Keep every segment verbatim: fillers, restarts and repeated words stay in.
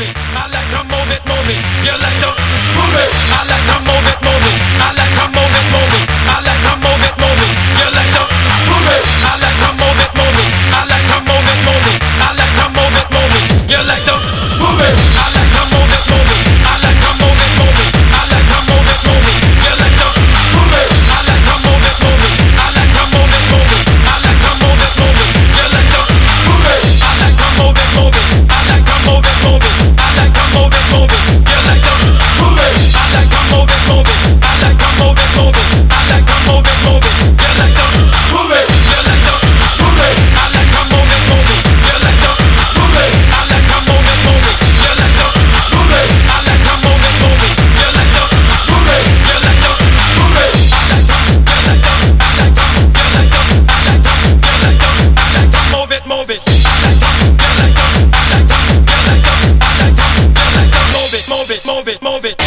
it. I like to move it, move it. You like to move it. I like to move it, move it. I like to move it, move it. I like to move it, move it. You like to move it. I like to move it, move it. I like to move it, move it. I like to move it, move it. You like to move it. I like to move it, move it. I like to move it, move it. I like to move it, move it. You like to move it. I like to move it, move it. I like to move it, move it. I like to move it, move it. You like to move it. I like to move it, move it. I like to move it, move it. I like to move it, move it. You like to move it. I like to move it, move it. I like to move it, move it. I like to move it, move it. You like to move it. You like to move it. I like to move it, move it. You like to move it. I like to move it, move it. You like to move it. I like to move it, move it. You like to move it. You like to move it. I like to. You like to. I like to. You like to. I like to. You like to. I like to move it, move it. I like to. You like to. I like to. You like to. I like to. You like to move it, move it, move it, move it.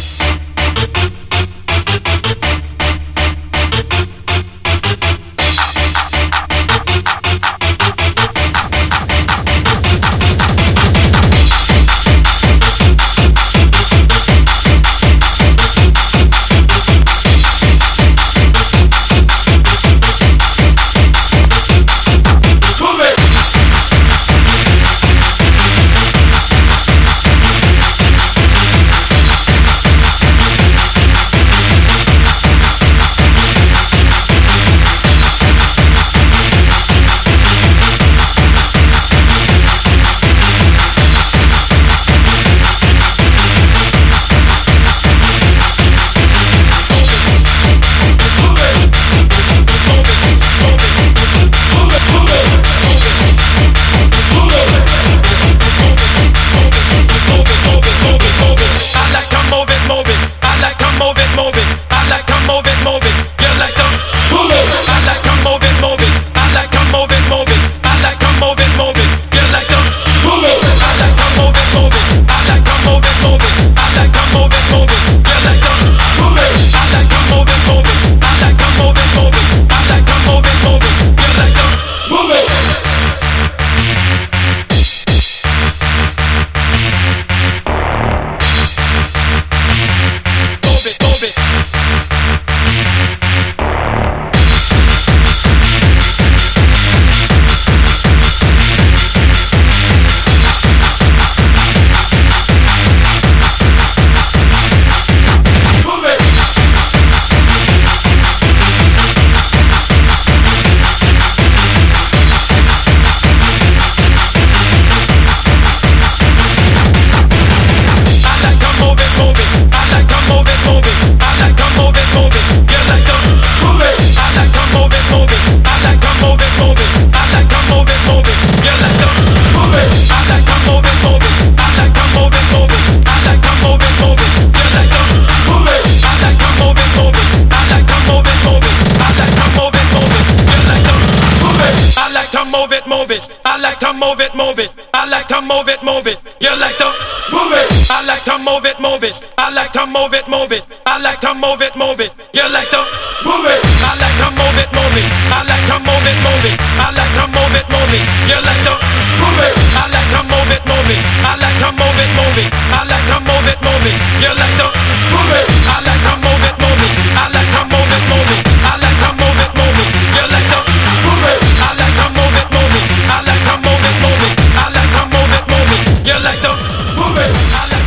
Move it, move it. I like to move it, move it. I like to move it, move it. You like to move it. I like to move it, move it. I like to move it, move it. I like to move it, move it. You like to move it. I like to move it, move it. I like to move it, move it. I like to move it, move it. You like to move it. I like to move it, move it. I like to move it, move it. I like to move it, move it. You like to move it. I like to move it, move it. I like to move it, move it. I like to move it, move it. You like to move it. I like to move it, move it. I like to move it, move it. I like to move it, move it. You like to move it. I like